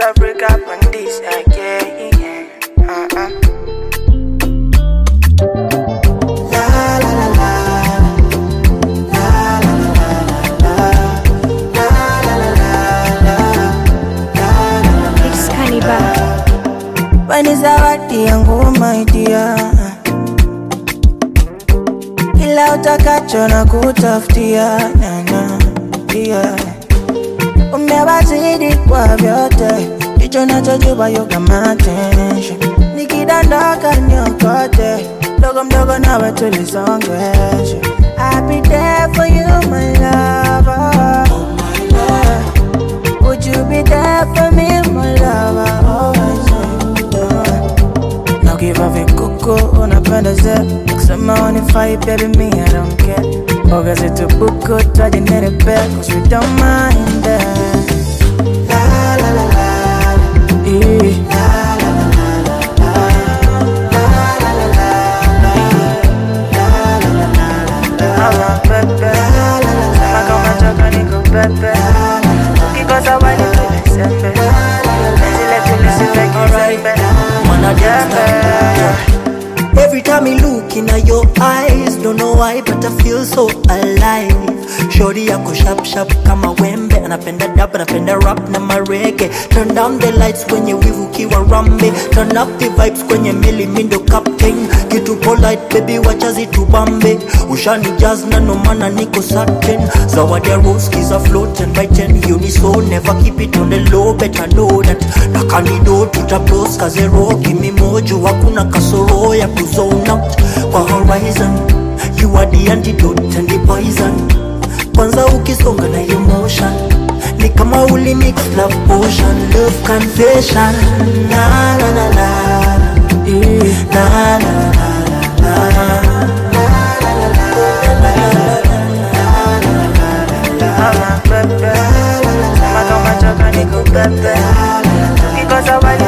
Africa on this again. La la la la. La la la la la. La la la la la. It's Cannibal. Wani zawadi yangu my dear, kila utakacho na kutafutia nana, yeah. Umewazidi kwa vyote, hicho nachojua you got my attention. Nikidondoka niokote, mdogo mdogo nawe tulisongesha. I'll be there for you my lover, oh my love. Would you be there for me my lover, always. Now give up a cuckoo, unapenda ze kusema unifai baby me I don't care. Ogaze tu buku, twaje nerepe, cause we don't mind that. La la la la la. La la la la la. La la la la la. La la la la la. I'm a pepe. Sema kama choka niko pepe. Ukikosa wali tulisembe. Zile tulisembe kizembe. Every time I look in your eyes, don't know why but I feel so alive. Shorty yako sharp sharp kama wembe, anapenda dab, anapenda rap na marege. Turn down the lights kwenye wivu kiwa rambe, turn up the vibes kwenye meli mindo captain. Kitu polite baby wacha zitubambe, ushani jazz na no mana niko certain. Zawadi ya rose kiza float and by 10 uniso, never keep it on the low, better know that. Nakanido tutablos kazero, kimi mojo hakuna kasoro ya kuzone out kwa horizon. You are the antidote and the poison. Kwanza ukisonga na emotion, ni kama uli mix love potion. Love confession, na na na na, na na na na, I'm a pepe. Sema kama choka niko pepe. Ukikosa wali